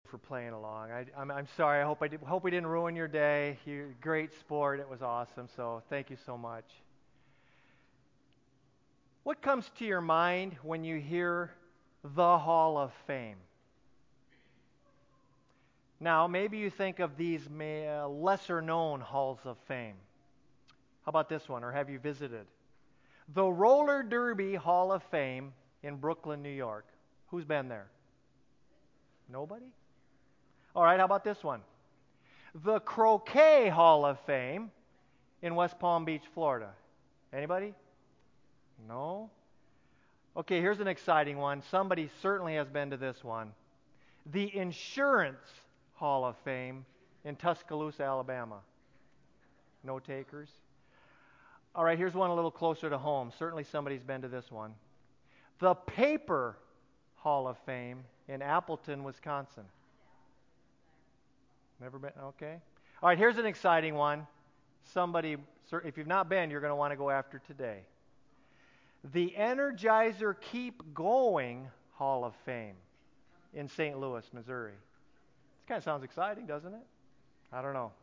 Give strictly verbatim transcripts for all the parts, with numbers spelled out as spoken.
for playing along. I, I'm, I'm sorry. I hope I did, hope we didn't ruin your day. You great sport. It was awesome. So thank you so much. What comes to your mind when you hear the Hall of Fame? Now, maybe you think of these may, uh, lesser known halls of fame. How about this one, or have you visited? The Roller Derby Hall of Fame in Brooklyn, New York. Who's been there? Nobody? All right, how about this one? The Croquet Hall of Fame in West Palm Beach, Florida. Anybody? No? Okay, here's an exciting one. Somebody certainly has been to this one. The Insurance Hall of Fame in Tuscaloosa, Alabama. No takers? All right, here's one a little closer to home. Certainly somebody's been to this one. The Paper Hall of Fame in Appleton, Wisconsin. Never been? Okay. All right, here's an exciting one. Somebody, if you've not been, you're going to want to go after today. The Energizer Keep Going Hall of Fame in Saint Louis, Missouri. This kind of sounds exciting, doesn't it? I don't know.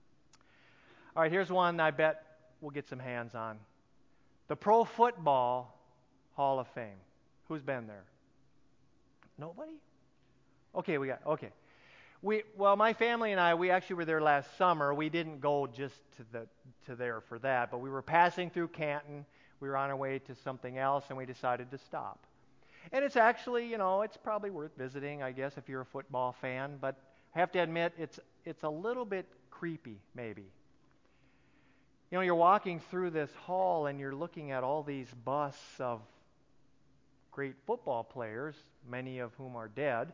All right, here's one I bet we'll get some hands on. The Pro Football Hall of Fame. Who's been there? Nobody? Okay, we got, okay. We, well, my family and I, we actually were there last summer. We didn't go just to the to there for that, but we were passing through Canton. We were on our way to something else, and we decided to stop. And it's actually, you know, it's probably worth visiting, I guess, if you're a football fan. But I have to admit, it's it's a little bit creepy, maybe. You know, you're walking through this hall, and you're looking at all these busts of great football players, many of whom are dead.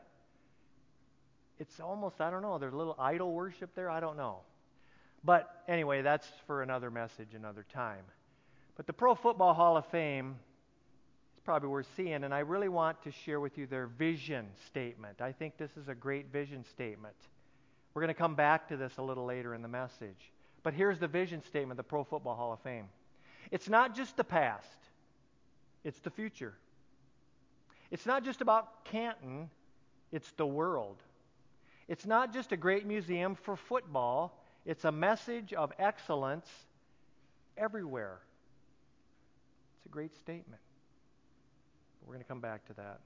It's almost, I don't know, there's a little idol worship there. I don't know. But anyway, that's for another message, another time. But the Pro Football Hall of Fame is probably worth seeing, and I really want to share with you their vision statement. I think this is a great vision statement. We're going to come back to this a little later in the message. But here's the vision statement of the Pro Football Hall of Fame. It's not just the past. It's the future. It's not just about Canton. It's the world. It's not just a great museum for football. It's a message of excellence everywhere. It's a great statement. We're going to come back to that.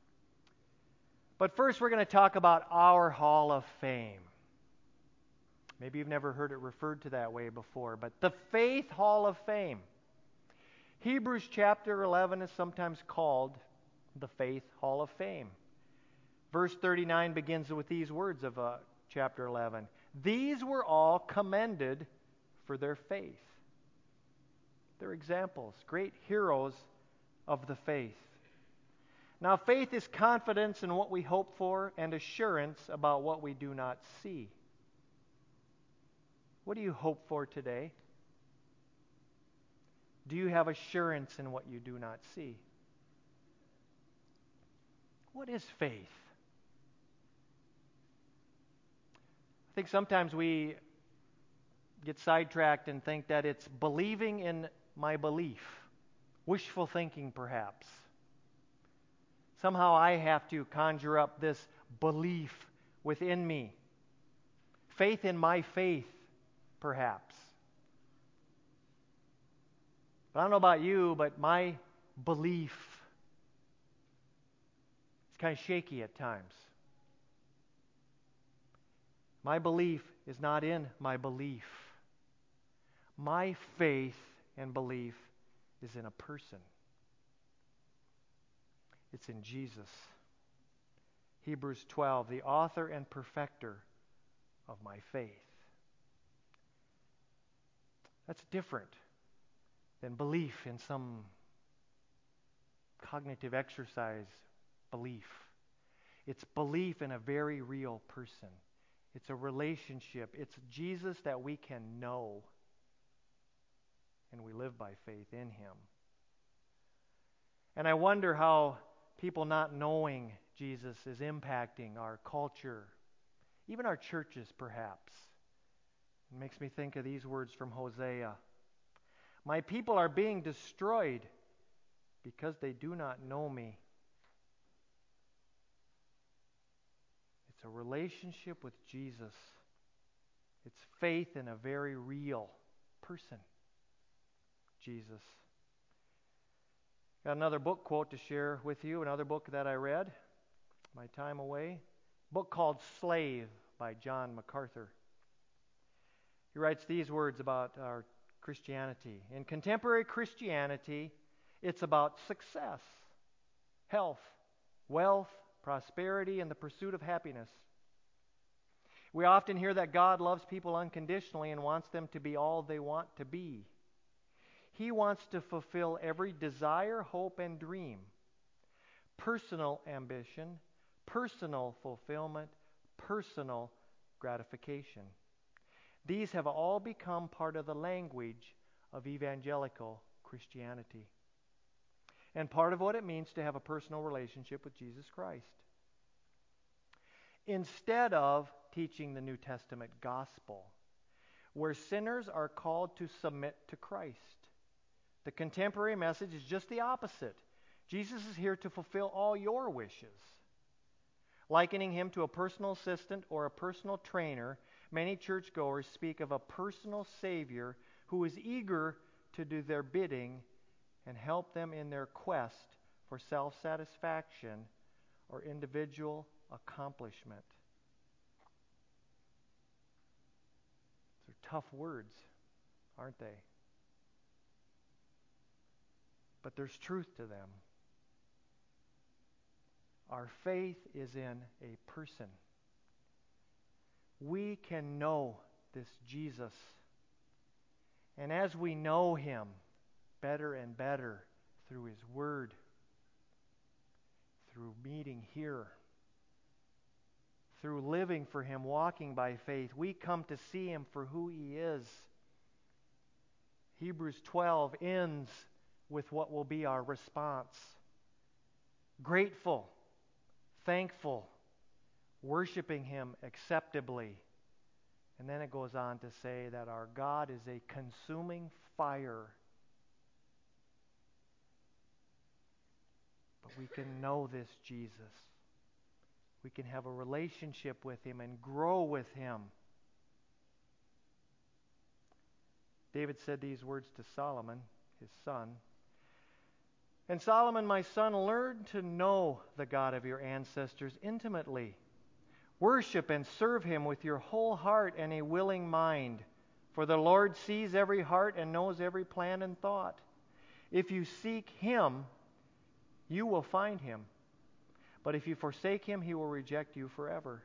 But first, we're going to talk about our Hall of Fame. Maybe you've never heard it referred to that way before, but the Faith Hall of Fame. Hebrews chapter eleven is sometimes called the Faith Hall of Fame. Verse thirty-nine begins with these words of uh, chapter eleven. These were all commended for their faith. They're examples, great heroes of the faith. Now, faith is confidence in what we hope for and assurance about what we do not see. What do you hope for today? Do you have assurance in what you do not see? What is faith? I think sometimes we get sidetracked and think that it's believing in my belief. Wishful thinking, perhaps. Somehow I have to conjure up this belief within me. Faith in my faith, perhaps. But I don't know about you, but my belief is kind of shaky at times. My belief is not in my belief. My faith and belief is in a person. It's in Jesus. Hebrews twelve, the author and perfecter of my faith. That's different than belief in some cognitive exercise belief. It's belief in a very real person. It's a relationship. It's Jesus that we can know, and we live by faith in Him. And I wonder how people not knowing Jesus is impacting our culture, even our churches, perhaps. It makes me think of these words from Hosea. My people are being destroyed because they do not know me. It's a relationship with Jesus. It's faith in a very real person, Jesus. Got another book quote to share with you, another book that I read, my time away. A book called Slave by John MacArthur. He writes these words about our Christianity. In contemporary Christianity, it's about success, health, wealth, prosperity, and the pursuit of happiness. We often hear that God loves people unconditionally and wants them to be all they want to be. He wants to fulfill every desire, hope, and dream, personal ambition, personal fulfillment, personal gratification. These have all become part of the language of evangelical Christianity, and part of what it means to have a personal relationship with Jesus Christ. Instead of teaching the New Testament gospel, where sinners are called to submit to Christ, the contemporary message is just the opposite. Jesus is here to fulfill all your wishes. Likening him to a personal assistant or a personal trainer, many churchgoers speak of a personal Savior who is eager to do their bidding and help them in their quest for self-satisfaction or individual accomplishment. These are tough words, aren't they? But there's truth to them. Our faith is in a person. We can know this Jesus. And as we know him better and better through his word, through meeting here, through living for him, walking by faith, we come to see him for who he is. Hebrews twelve ends with what will be our response. Grateful, thankful, worshiping him acceptably. And then it goes on to say that our God is a consuming fire. But we can know this Jesus. We can have a relationship with him and grow with him. David said these words to Solomon, his son. And Solomon, my son, learn to know the God of your ancestors intimately. Worship and serve him with your whole heart and a willing mind. For the Lord sees every heart and knows every plan and thought. If you seek him, you will find him. But if you forsake him, he will reject you forever.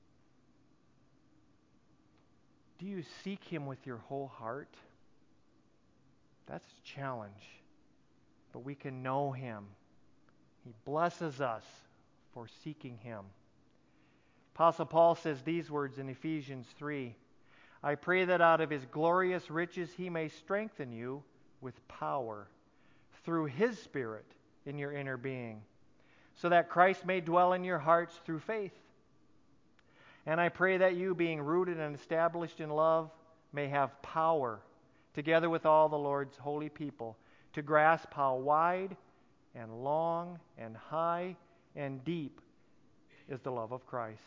Do you seek him with your whole heart? That's a challenge. But we can know him. He blesses us for seeking him. Apostle Paul says these words in Ephesians three. I pray that out of his glorious riches he may strengthen you with power through his Spirit in your inner being, so that Christ may dwell in your hearts through faith. And I pray that you, being rooted and established in love, may have power, together with all the Lord's holy people, to grasp how wide and long and high and deep is the love of Christ.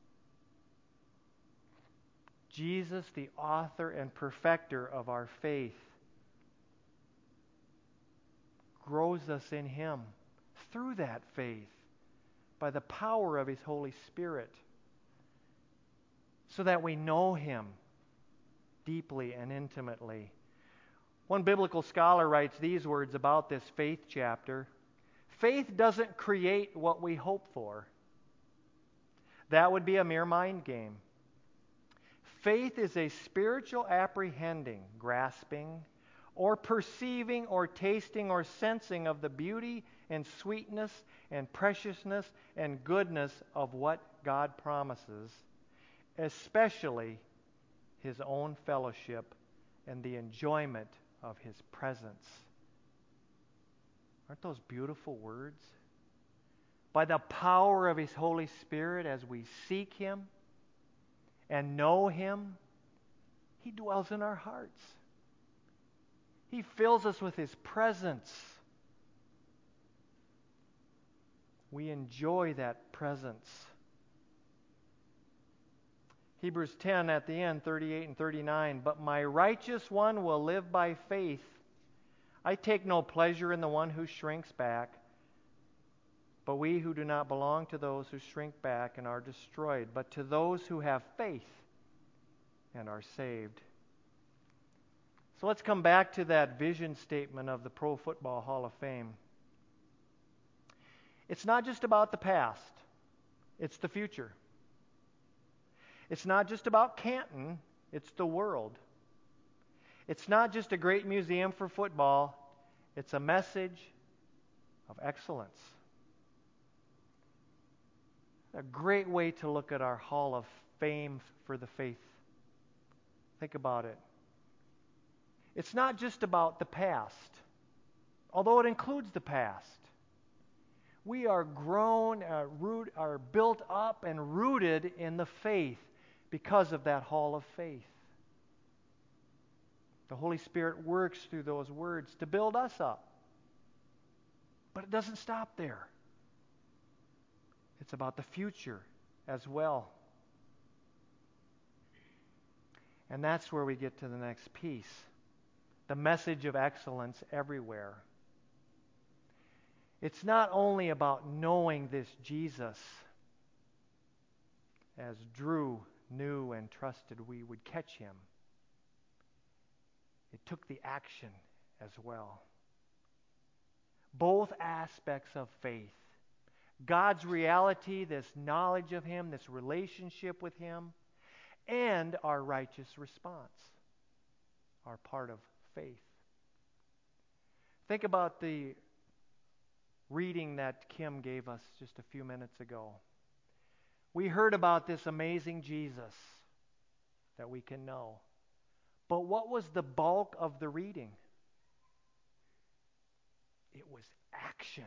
Jesus, the author and perfecter of our faith, grows us in him through that faith by the power of his Holy Spirit, so that we know him deeply and intimately. One biblical scholar writes these words about this faith chapter. Faith doesn't create what we hope for. That would be a mere mind game. Faith is a spiritual apprehending, grasping, or perceiving or tasting or sensing of the beauty and sweetness and preciousness and goodness of what God promises, especially his own fellowship and the enjoyment of his presence. Aren't those beautiful words? By the power of his Holy Spirit, as we seek him and know him, he dwells in our hearts. He fills us with his presence. We enjoy that presence. Hebrews ten at the end, thirty-eight and thirty-nine. But my righteous one will live by faith. I take no pleasure in the one who shrinks back. But we who do not belong to those who shrink back and are destroyed, but to those who have faith and are saved. So let's come back to that vision statement of the Pro Football Hall of Fame. It's not just about the past, it's the future. It's not just about Canton, it's the world. It's not just a great museum for football, it's a message of excellence. A great way to look at our Hall of Fame for the faith. Think about it. It's not just about the past, although it includes the past. We are grown, uh, root, are built up and rooted in the faith because of that Hall of Faith. The Holy Spirit works through those words to build us up. But it doesn't stop there. It's about the future as well. And that's where we get to the next piece. The message of excellence everywhere. It's not only about knowing this Jesus, as Drew knew and trusted we would catch him. It took the action as well. Both aspects of faith. God's reality, this knowledge of him, this relationship with him, and our righteous response are part of faith. Think about the reading that Kim gave us just a few minutes ago. We heard about this amazing Jesus that we can know. But what was the bulk of the reading? It was action.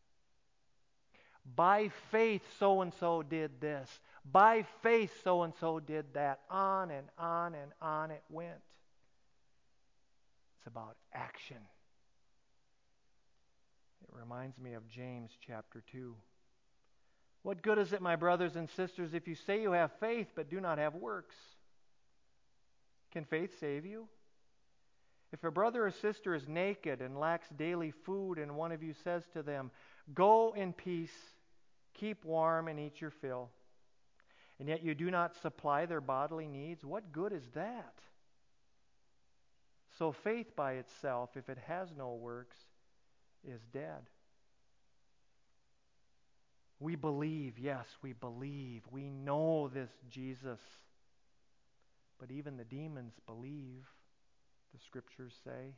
By faith, so-and-so did this. By faith, so-and-so did that. On and on and on it went. It's about action. It reminds me of James chapter two. What good is it, my brothers and sisters, if you say you have faith but do not have works? Can faith save you? If a brother or sister is naked and lacks daily food, and one of you says to them, "Go in peace, keep warm and eat your fill," and yet you do not supply their bodily needs, what good is that? So faith by itself, if it has no works, is dead. We believe, yes, we believe. We know this Jesus. But even the demons believe, the scriptures say.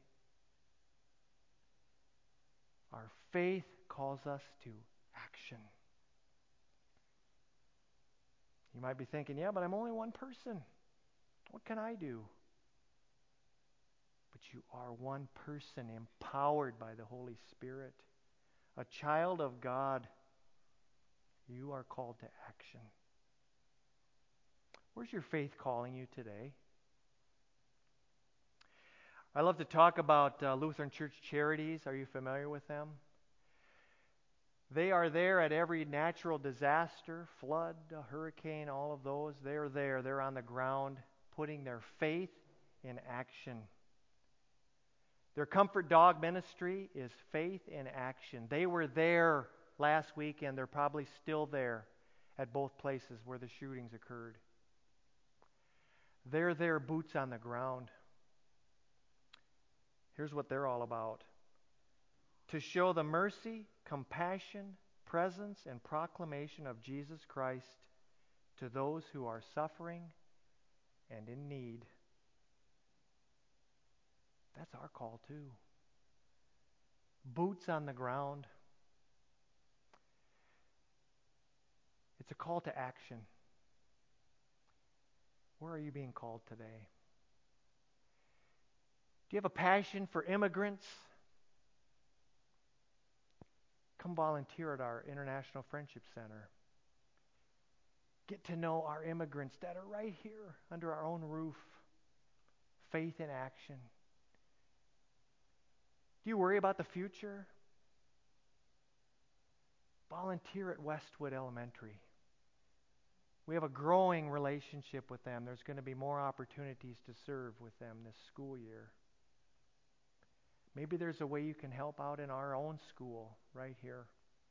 Our faith calls us to action. You might be thinking, yeah, but I'm only one person. What can I do? But you are one person empowered by the Holy Spirit. A child of God. You are called to action. Where's your faith calling you today? I love to talk about uh, Lutheran Church Charities. Are you familiar with them? They are there at every natural disaster, flood, hurricane, all of those. They're there. They're on the ground putting their faith in action. Their Comfort Dog ministry is faith in action. They were there last week, and they're probably still there at both places where the shootings occurred. They're there, boots on the ground. Here's what they're all about. To show the mercy, compassion, presence, and proclamation of Jesus Christ to those who are suffering and in need. That's our call too. Boots on the ground. It's a call to action. Where are you being called today? Do you have a passion for immigrants? Come volunteer at our International Friendship Center. Get to know our immigrants that are right here under our own roof. Faith in action. Do you worry about the future? Volunteer at Westwood Elementary. We have a growing relationship with them. There's going to be more opportunities to serve with them this school year. Maybe there's a way you can help out in our own school right here.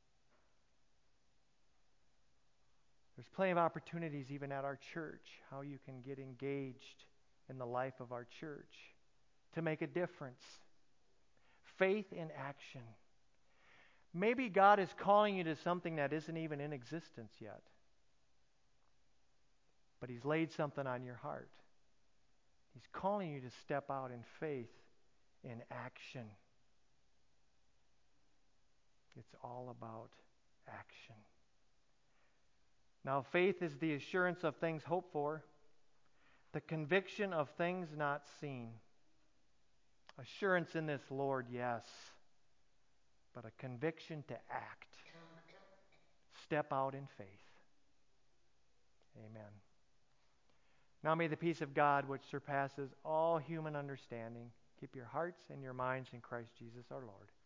There's plenty of opportunities even at our church, how you can get engaged in the life of our church to make a difference. Faith in action. Maybe God is calling you to something that isn't even in existence yet. But He's laid something on your heart. He's calling you to step out in faith, in action. It's all about action. Now, faith is the assurance of things hoped for, the conviction of things not seen. Assurance in this, Lord, yes, but a conviction to act. Step out in faith. Amen. Now may the peace of God, which surpasses all human understanding, keep your hearts and your minds in Christ Jesus our Lord.